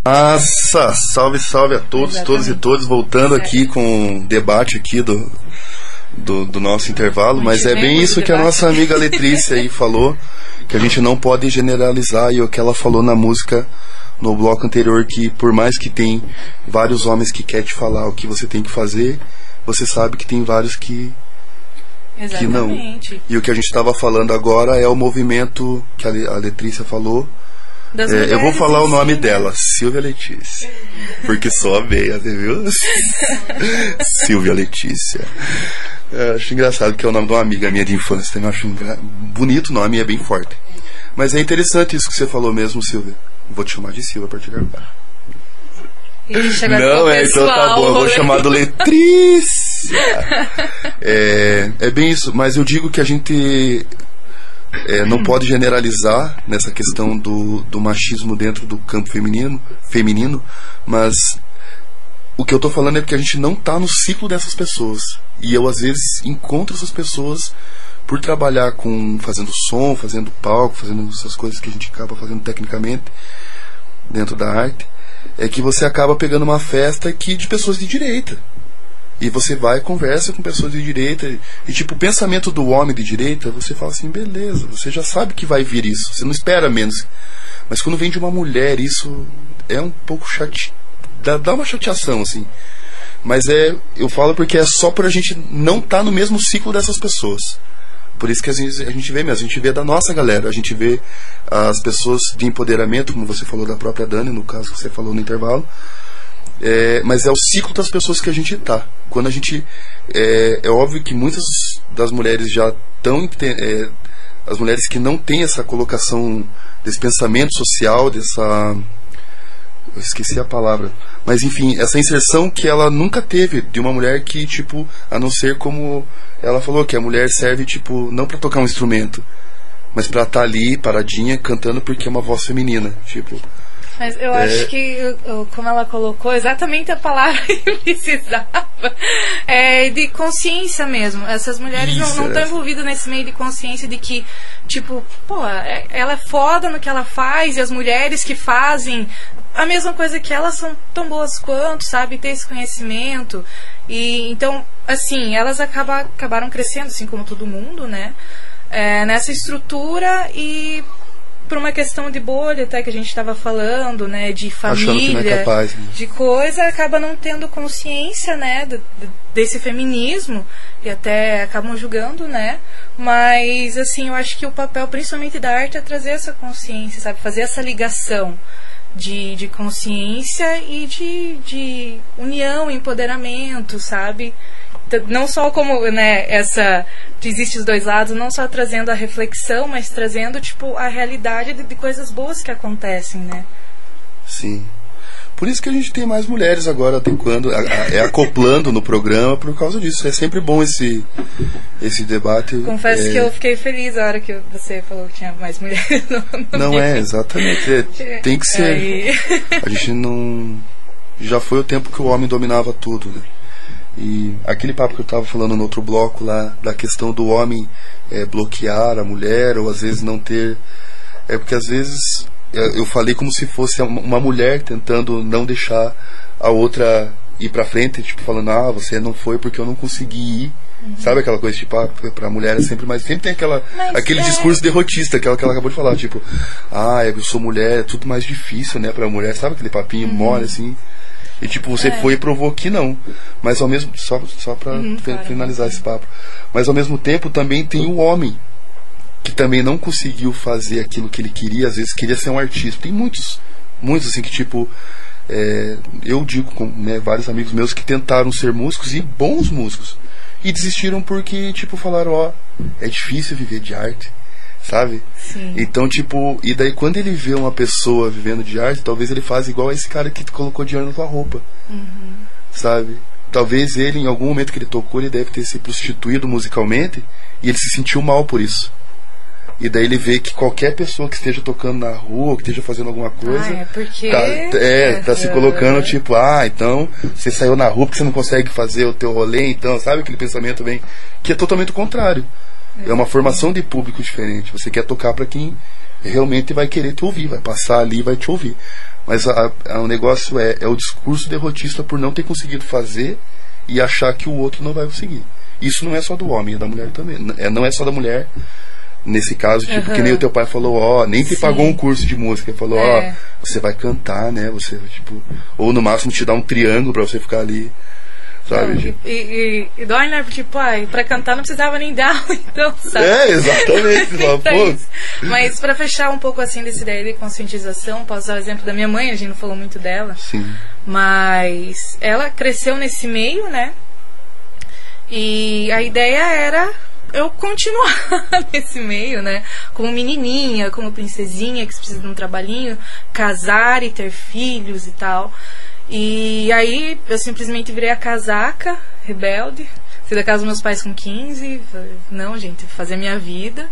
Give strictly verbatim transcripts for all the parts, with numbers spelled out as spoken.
Nossa, salve, salve a todos, exatamente. Todos e todas, voltando aqui com o debate aqui do, do, do nosso intervalo, mas é bem isso que a nossa amiga Letrícia aí falou, que a gente não pode generalizar, e o que ela falou na música no bloco anterior, que por mais que tem vários homens que querem te falar o que você tem que fazer, você sabe que tem vários que, que não. E o que a gente estava falando agora é o movimento que a Letrícia falou. É, eu vou falar o nome dela, Silvia Letícia, porque sou a meia, você viu? Silvia Letícia. Eu acho engraçado, que é o nome de uma amiga minha de infância também. Eu acho bonito o nome e é bem forte. Mas é interessante isso que você falou mesmo, Silvia. Vou te chamar de Silvia a partir de agora. Não, é, então tá bom, eu vou chamar do Letrícia. É, é bem isso, mas eu digo que a gente é, não pode generalizar nessa questão do, do machismo dentro do campo feminino, feminino, mas o que eu tô falando é que a gente não tá no ciclo dessas pessoas. E eu às vezes encontro essas pessoas por trabalhar com, fazendo som, fazendo palco, fazendo essas coisas que a gente acaba fazendo tecnicamente dentro da arte, é que você acaba pegando uma festa que, de pessoas de direita. E você vai e conversa com pessoas de direita, e tipo, o pensamento do homem de direita, você fala assim, beleza, você já sabe que vai vir isso, você não espera menos. Mas quando vem de uma mulher, isso é um pouco chate... dá, dá uma chateação, assim. Mas é, eu falo porque é só por a gente não estar tá no mesmo ciclo dessas pessoas. Por isso que às vezes a gente vê mesmo, a gente vê da nossa galera, a gente vê as pessoas de empoderamento, como você falou da própria Dani, no caso que você falou no intervalo, é, mas é o ciclo das pessoas que a gente tá. Quando a gente, é, é óbvio que muitas das mulheres já estão, é, as mulheres que não têm essa colocação desse pensamento social, dessa... eu esqueci a palavra, mas enfim, essa inserção que ela nunca teve de uma mulher que, tipo, a não ser como ela falou, que a mulher serve, tipo, não pra tocar um instrumento, mas pra estar ali, paradinha, cantando porque é uma voz feminina, tipo. Mas eu é... acho que, como ela colocou, exatamente a palavra que precisava, é de consciência mesmo. Essas mulheres Isso, não estão é. envolvidas nesse meio de consciência de que, tipo, pô, ela é foda no que ela faz, e as mulheres que fazem a mesma coisa que elas são tão boas quanto, sabe? Ter esse conhecimento. E então, assim, elas acaba, acabaram crescendo, assim como todo mundo, né? É, nessa estrutura, e por uma questão de bolha até que a gente estava falando, né? De família, é capaz, né? De coisa, acaba não tendo consciência, né? De, de, desse feminismo, e até acabam julgando, né? Mas, assim, eu acho que o papel, principalmente da arte, é trazer essa consciência, sabe? Fazer essa ligação de, de consciência e de, de união, empoderamento, sabe? Não só como, né, essa, existe os dois lados, não só trazendo a reflexão, mas trazendo, tipo, a realidade de, de coisas boas que acontecem, né? Sim. Por isso que a gente tem mais mulheres agora, tem quando, é acoplando no programa por causa disso. É sempre bom esse, esse debate. Confesso é... que eu fiquei feliz a hora que você falou que tinha mais mulheres no, no Não é, exatamente. É, tem que ser. Aí... A gente não... Já foi o tempo que o homem dominava tudo, né? E aquele papo que eu estava falando no outro bloco lá, da questão do homem é, bloquear a mulher, ou às vezes não ter... É porque às vezes... Eu falei como se fosse uma mulher tentando não deixar a outra ir pra frente, tipo, falando, ah, você não foi porque eu não consegui ir. Uhum. Sabe aquela coisa, tipo, ah, pra mulher é sempre mais... Sempre tem aquela, aquele é... discurso derrotista, aquela que ela acabou de falar, tipo, ah, eu sou mulher, é tudo mais difícil, né, pra mulher. Sabe aquele papinho uhum. mole, assim? E tipo, você é. foi e provou que não. Mas ao mesmo... Só, só pra uhum, finalizar esse papo. Mas ao mesmo tempo também tem o homem, que também não conseguiu fazer aquilo que ele queria, às vezes queria ser um artista. Tem muitos, muitos assim que tipo, é, eu digo com né, vários amigos meus que tentaram ser músicos, e bons músicos, e desistiram porque tipo falaram, ó, é difícil viver de arte, sabe? Sim. Então tipo, e daí quando ele vê uma pessoa vivendo de arte, talvez ele faça igual a esse cara que colocou dinheiro na tua roupa, uhum. sabe? Talvez ele, em algum momento que ele tocou, ele deve ter se prostituído musicalmente, e ele se sentiu mal por isso. E daí ele vê que qualquer pessoa que esteja tocando na rua, ou que esteja fazendo alguma coisa, ah, é porque... tá, é, tá se colocando tipo, ah, então você saiu na rua porque você não consegue fazer o teu rolê, então, sabe aquele pensamento bem, que é totalmente o contrário. É, é uma formação de público diferente. Você quer tocar para quem realmente vai querer te ouvir, vai passar ali e vai te ouvir. Mas a, a, o negócio é, é o discurso derrotista por não ter conseguido fazer e achar que o outro não vai conseguir. Isso não é só do homem, é da mulher também. É, não é só da mulher, nesse caso, tipo, uhum. que nem o teu pai falou, ó, nem te Sim. pagou um curso de música, ele falou, ó, é. você vai cantar, né? Você, tipo, ou no máximo te dá um triângulo pra você ficar ali. Sabe, não, e, e, e dói, né? Tipo, ai, pra cantar não precisava nem dar, então, sabe? É, exatamente. Pô. Mas pra fechar um pouco assim dessa ideia de conscientização, posso dar o exemplo da minha mãe, a gente não falou muito dela. Sim. Mas ela cresceu nesse meio, né? E a ideia era eu continuar nesse meio, né? Como menininha, como princesinha que precisa de um trabalhinho, casar e ter filhos e tal. E aí eu simplesmente virei a casaca, rebelde. Fui da casa dos meus pais com quinze. Não, gente, fazer minha vida.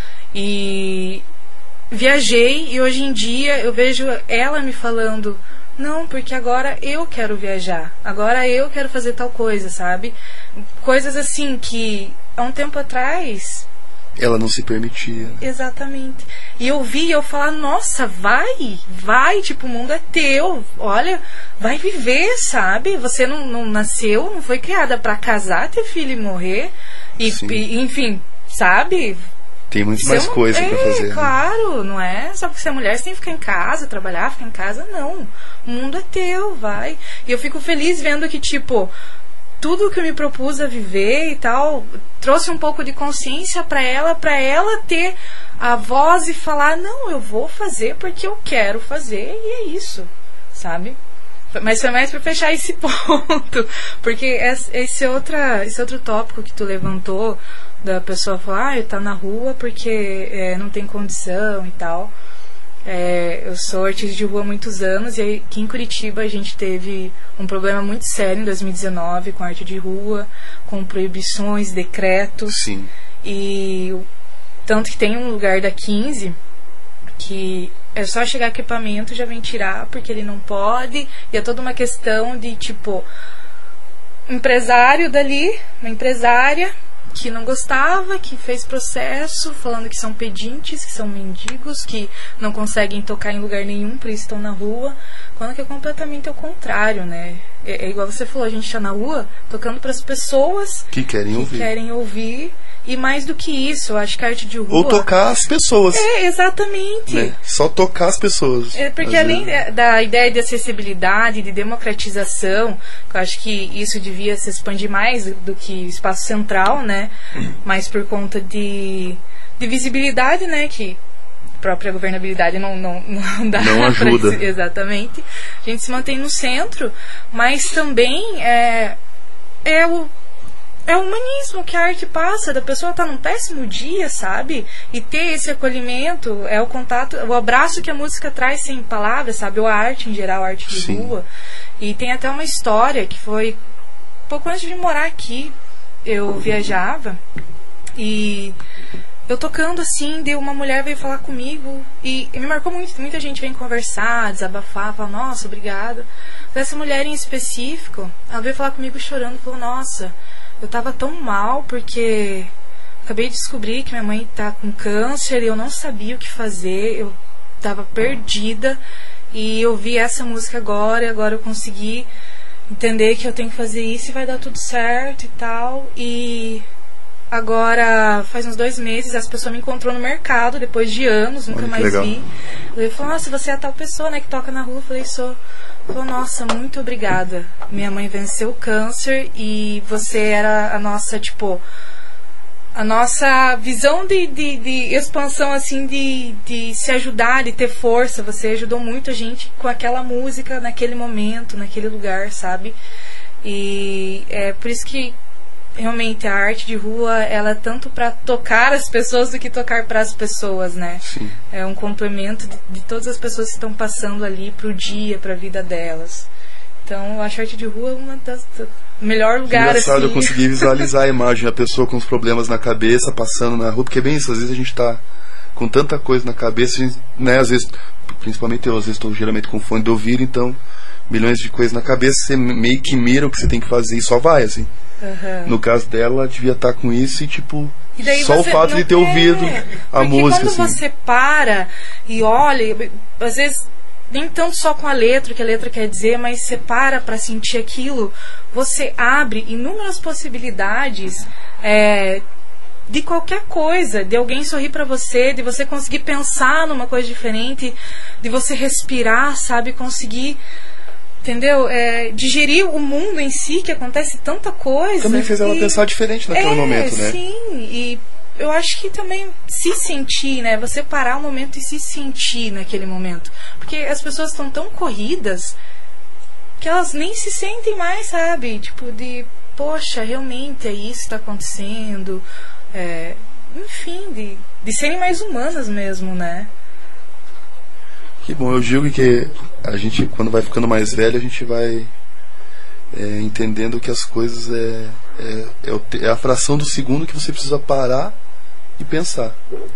E viajei, e hoje em dia eu vejo ela me falando, não, porque agora eu quero viajar, agora eu quero fazer tal coisa, sabe? Coisas assim que há um tempo atrás ela não se permitia. Exatamente. E eu vi eu falar, nossa, vai, vai, tipo, o mundo é teu, olha, vai viver, sabe? Você não, não nasceu, não foi criada pra casar, ter filho e morrer, e, e enfim, sabe? Tem muito mais um, coisa é, pra fazer. Claro, né? Não é só porque você é mulher, você tem que ficar em casa, trabalhar, ficar em casa, não. O mundo é teu, vai. E eu fico feliz vendo que, tipo, tudo que eu me propus a viver e tal, trouxe um pouco de consciência pra ela, pra ela ter a voz e falar, não, eu vou fazer porque eu quero fazer, e é isso, sabe? Mas foi mais pra fechar esse ponto, porque esse, outra, esse outro tópico que tu levantou, da pessoa falar, ah, tá na rua porque é, não tem condição e tal. É, eu sou artista de rua há muitos anos, e aí, aqui em Curitiba a gente teve um problema muito sério em dois mil e dezenove com arte de rua, com proibições, decretos. Sim. E tanto que tem um lugar da quinze que é só chegar equipamento já vem tirar porque ele não pode, e é toda uma questão de tipo empresário dali, uma empresária que não gostava, que fez processo falando que são pedintes, que são mendigos, que não conseguem tocar em lugar nenhum, por isso estão na rua, quando que é completamente o contrário, né? É, é igual você falou, a gente está na rua tocando para as pessoas que querem que ouvir. querem ouvir. E mais do que isso, eu acho que a arte de rua... Ou tocar as pessoas. É, exatamente. Né? Só tocar as pessoas. É porque além vezes. da ideia de acessibilidade, de democratização, eu acho que isso devia se expandir mais do que o espaço central, né? Mas por conta de, de visibilidade, né? Que a própria governabilidade não, não, não dá. Não ajuda. Pra, exatamente. A gente se mantém no centro, mas também é, é o... É o humanismo que a arte passa, da pessoa estar tá num péssimo dia, sabe? E ter esse acolhimento, é o contato, o abraço que a música traz sem palavras, sabe? Ou a arte em geral, a arte de Sim. rua. E tem até uma história que foi pouco antes de morar aqui, eu viajava e eu tocando assim, deu uma mulher veio falar comigo e, e me marcou muito, muita gente vem conversar, desabafar, falar, nossa, obrigada. Essa mulher em específico, ela veio falar comigo chorando, falou, nossa, eu tava tão mal porque acabei de descobrir que minha mãe tá com câncer e eu não sabia o que fazer, eu tava perdida e eu vi essa música agora e agora eu consegui entender que eu tenho que fazer isso e vai dar tudo certo e tal. E agora faz uns dois meses as pessoas me encontrou no mercado depois de anos, nunca mais legal. vi. Eu falei, nossa, você é a tal pessoa, né, que toca na rua? Eu falei, sou. Falou, nossa, muito obrigada. Minha mãe venceu o câncer e você era a nossa, tipo, a nossa visão de, de, de expansão, assim, de, de se ajudar, de ter força. Você ajudou muito a gente com aquela música, naquele momento, naquele lugar, sabe? E é por isso que realmente a arte de rua, ela é tanto para tocar as pessoas do que tocar para as pessoas, né? Sim. É um complemento de, de todas as pessoas que estão passando ali pro dia, pra vida delas. Então, eu acho a arte de rua uma das, das melhor lugar engraçado assim. Eu consegui visualizar a imagem, a pessoa com os problemas na cabeça, passando na rua, porque é bem isso, às vezes a gente tá com tanta coisa na cabeça, a gente, né, às vezes, principalmente eu, às vezes estou geralmente com fone de ouvido, então, milhões de coisas na cabeça, você meio que mira o que você tem que fazer e só vai, assim. Uhum. No caso dela, ela devia estar com isso e, tipo, e só o fato de ter é, ouvido a música. Porque quando assim. você para e olha, às vezes nem tanto só com a letra, o que a letra quer dizer, mas você para para sentir aquilo, você abre inúmeras possibilidades é, de qualquer coisa, de alguém sorrir para você, de você conseguir pensar numa coisa diferente, de você respirar, sabe, conseguir, entendeu? É, digerir o mundo em si, que acontece tanta coisa. Também fez ela e, pensar diferente naquele é, momento, né? Sim, e eu acho que também se sentir, né? Você parar um momento e se sentir naquele momento. Porque as pessoas estão tão corridas que elas nem se sentem mais, sabe? Tipo, de, poxa, realmente é isso que está acontecendo. É, enfim, de, de serem mais humanas mesmo, né? Que bom, eu digo que a gente, quando vai ficando mais velho, a gente vai é, entendendo que as coisas é, é, é, o, é a fração do segundo que você precisa parar e pensar.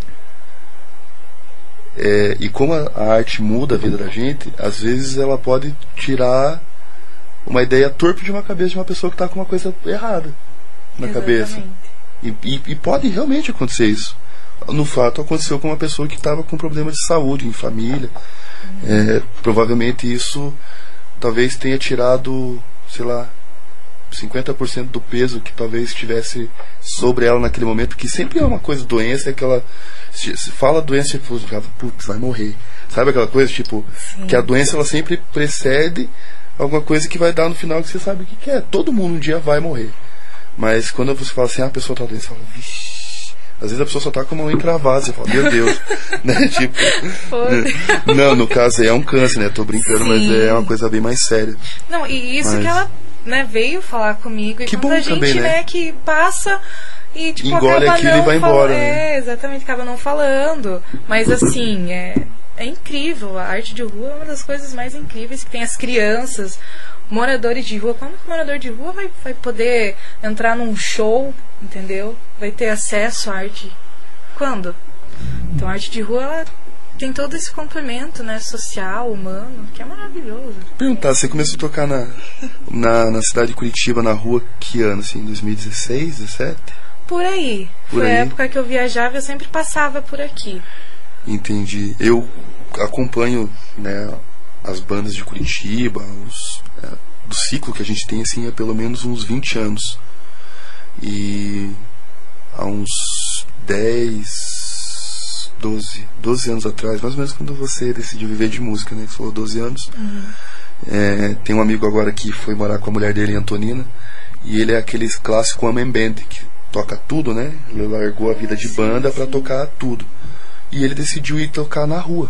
É, e como a, a arte muda a vida da gente, às vezes ela pode tirar uma ideia torpe de uma cabeça de uma pessoa que está com uma coisa errada na Exatamente. cabeça. E, e, e pode realmente acontecer isso. No fato, aconteceu com uma pessoa que estava com problema de saúde em família. É, provavelmente isso talvez tenha tirado, sei lá, cinquenta por cento do peso que talvez estivesse sobre ela naquele momento, que sempre é uma coisa, doença, é aquela, se fala doença, tipo, putz, vai morrer. Sabe aquela coisa, tipo, Sim. que a doença ela sempre precede alguma coisa que vai dar no final que você sabe o que, que é. Todo mundo um dia vai morrer. Mas quando você fala assim, ah, a pessoa tá doente, você fala, vixi. Às vezes a pessoa só tá com a mão entravada, você fala, meu Deus. Né? Tipo, não, no caso é um câncer, né? Tô brincando, Sim. mas é uma coisa bem mais séria. Não, e isso mas... que ela, né, veio falar comigo. E que quanta bom gente, também, né? né, que passa e tipo, engole acaba aquilo não e vai falando. embora. Né? É, exatamente, acaba não falando. Mas assim, é, é incrível. A arte de rua é uma das coisas mais incríveis que tem. As crianças, moradores de rua. Quando o morador de rua vai, vai poder entrar num show, entendeu? Vai ter acesso à arte. Quando? Então a arte de rua, ela tem todo esse complemento, né, social, humano, que é maravilhoso. Perguntar, você começou a tocar na, na, na cidade de Curitiba, na rua, que ano, assim, dois mil e dezesseis, dezessete? Por aí. Por Foi aí. a época que eu viajava, eu sempre passava por aqui. Entendi. Eu acompanho, né, as bandas de Curitiba, os, é, do ciclo que a gente tem, assim, há pelo menos uns vinte anos. E há uns dez, doze, doze anos atrás, mais ou menos quando você decidiu viver de música, né? Você falou doze anos. Uhum. É, tem um amigo agora que foi morar com a mulher dele, Antonina, e ele é aquele clássico Amen Band, que toca tudo, né? Ele largou a vida de banda para tocar tudo. E ele decidiu ir tocar na rua.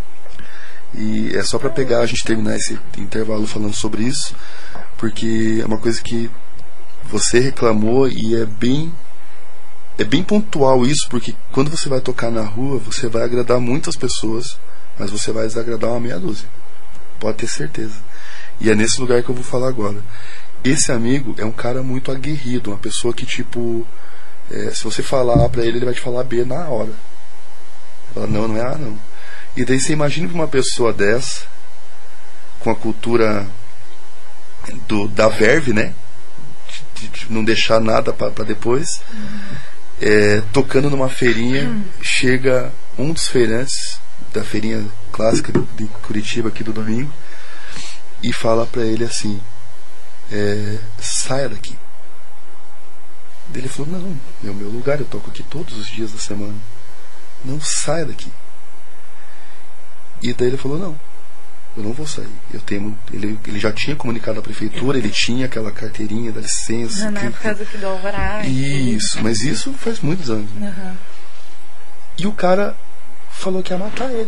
E é só para pegar, a gente terminar esse intervalo falando sobre isso, porque é uma coisa que você reclamou e é bem é bem pontual isso, porque quando você vai tocar na rua, você vai agradar muitas pessoas, mas você vai desagradar uma meia dúzia. Pode ter certeza. E é nesse lugar que eu vou falar agora. Esse amigo é um cara muito aguerrido, uma pessoa que, tipo, é, se você falar A pra ele, ele vai te falar B na hora. Fala, não, não é A não. E daí você imagina que uma pessoa dessa, com a cultura do, da verve, né? De, de não deixar nada pra, pra depois, uhum. É, tocando numa feirinha, hum. chega um dos feirantes da feirinha clássica de Curitiba aqui do domingo e fala pra ele assim, é, saia daqui. Ele falou, não, é o meu lugar, eu toco aqui todos os dias da semana, não, saia daqui. E daí ele falou, não, eu não vou sair. Eu tenho, ele, ele já tinha comunicado à prefeitura, ele tinha aquela carteirinha da licença. Na época do, do Alvará. Isso, mas isso faz muitos anos. Uhum. E o cara falou que ia matar ele.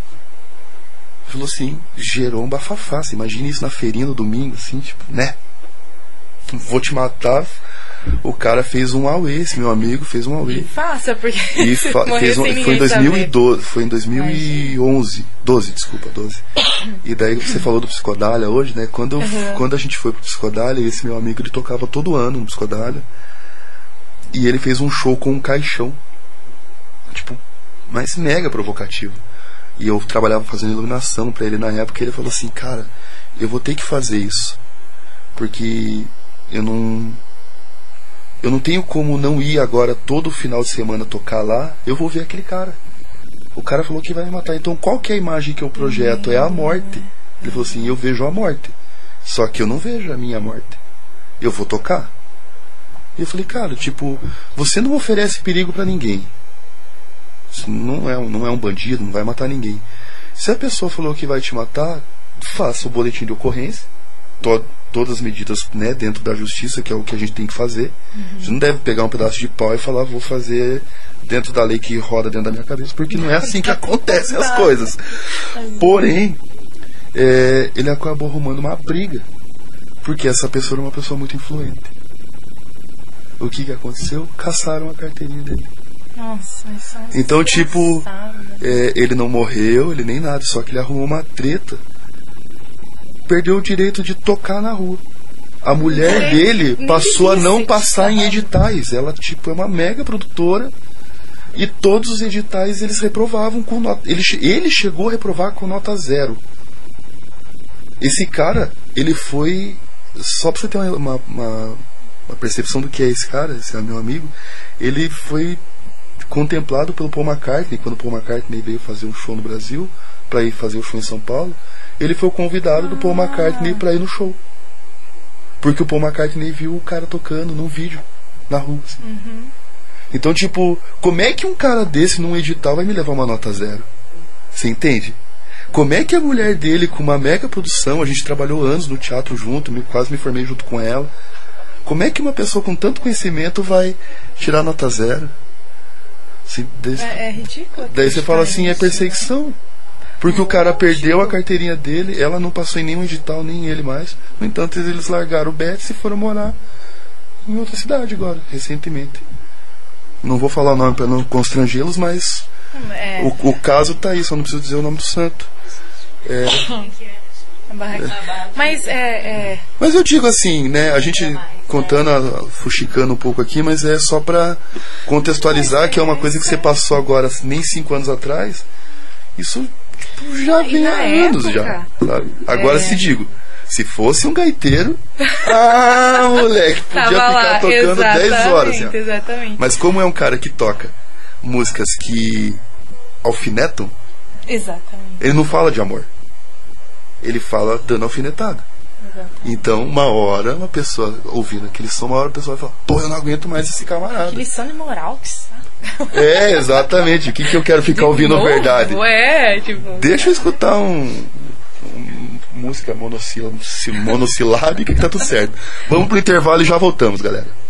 Falou assim, gerou um bafafá. Você imagina isso na feirinha no domingo, assim, tipo, né? Vou te matar. O cara fez um auê, esse meu amigo fez um auê. Faça, porque e fa fez um, foi em dois mil e doze, foi em dois mil e onze, doze, desculpa, doze. E daí você falou do Psicodália hoje, né? Quando, uhum. quando a gente foi pro Psicodália, esse meu amigo ele tocava todo ano no Psicodália. E ele fez um show com um caixão. Tipo, mas mega provocativo. E eu trabalhava fazendo iluminação pra ele na época, e ele falou assim, cara, eu vou ter que fazer isso. Porque eu não eu não tenho como não ir agora todo final de semana tocar lá, eu vou ver aquele cara. O cara falou que vai me matar. Então qual que é a imagem que eu projeto? É a morte. Ele falou assim, eu vejo a morte. Só que eu não vejo a minha morte. Eu vou tocar. E eu falei, cara, tipo, você não oferece perigo pra ninguém. Você não é, não é um bandido, não vai matar ninguém. Se a pessoa falou que vai te matar, faça o boletim de ocorrência. To, todas as medidas, né, dentro da justiça, que é o que a gente tem que fazer. Uhum. Você não deve pegar um pedaço de pau e falar, vou fazer dentro da lei que roda dentro da minha cabeça, porque não é assim que acontecem as coisas. Porém, é, ele acabou arrumando uma briga, porque essa pessoa era uma pessoa muito influente. O que que aconteceu? Caçaram a carteirinha dele. Nossa, isso é então, tipo, é, ele não morreu, ele nem nada, só que ele arrumou uma treta. Perdeu o direito de tocar na rua. A mulher dele passou a não passar em editais. Ela, tipo, é uma mega produtora. E todos os editais eles reprovavam com nota. Ele, ele chegou a reprovar com nota zero. Esse cara, ele foi. Só pra você ter uma, uma, uma percepção do que é esse cara, esse é meu amigo. Ele foi contemplado pelo Paul McCartney. Quando o Paul McCartney veio fazer um show no Brasil, pra ir fazer o show em São Paulo, ele foi o convidado do Paul McCartney pra ir no show. Porque o Paul McCartney viu o cara tocando num vídeo na rua. Assim. Uhum. Então, tipo, como é que um cara desse num edital vai me levar uma nota zero? Você entende? Como é que a mulher dele, com uma mega produção, a gente trabalhou anos no teatro junto, me, quase me formei junto com ela. Como é que uma pessoa com tanto conhecimento vai tirar nota zero? Assim, daí, é, é ridículo. Daí você fala assim, é perseguição. Porque o cara perdeu a carteirinha dele, ela não passou em nenhum edital, nem ele mais. No entanto, eles largaram o Betis e foram morar em outra cidade agora, recentemente. Não vou falar o nome para não constrangê-los, mas é. o, o caso tá aí, só não preciso dizer o nome do santo. É, mas é, é... Mas eu digo assim, né, a gente contando, fuxicando um pouco aqui, mas é só para contextualizar que é uma coisa que você passou agora nem cinco anos atrás. Isso tipo, já vem há anos já, sabe? Agora é. se digo, se fosse um gaiteiro, ah, moleque, podia Tava ficar lá. tocando dez horas já. Exatamente. Mas como é um cara que toca músicas que alfinetam, exatamente. Ele não fala de amor. Ele fala dando alfinetada. Exatamente. Então, uma hora, uma pessoa ouvindo aquele som, uma hora a pessoa vai falar, pô, eu não aguento mais esse camarada. Aquele som de moral que sabe. É, exatamente. O que, que eu quero ficar de ouvindo novo? Verdade? É, tipo... Deixa eu escutar um, um música monossil, monossilábica que tá tudo certo. Vamos pro intervalo e já voltamos, galera.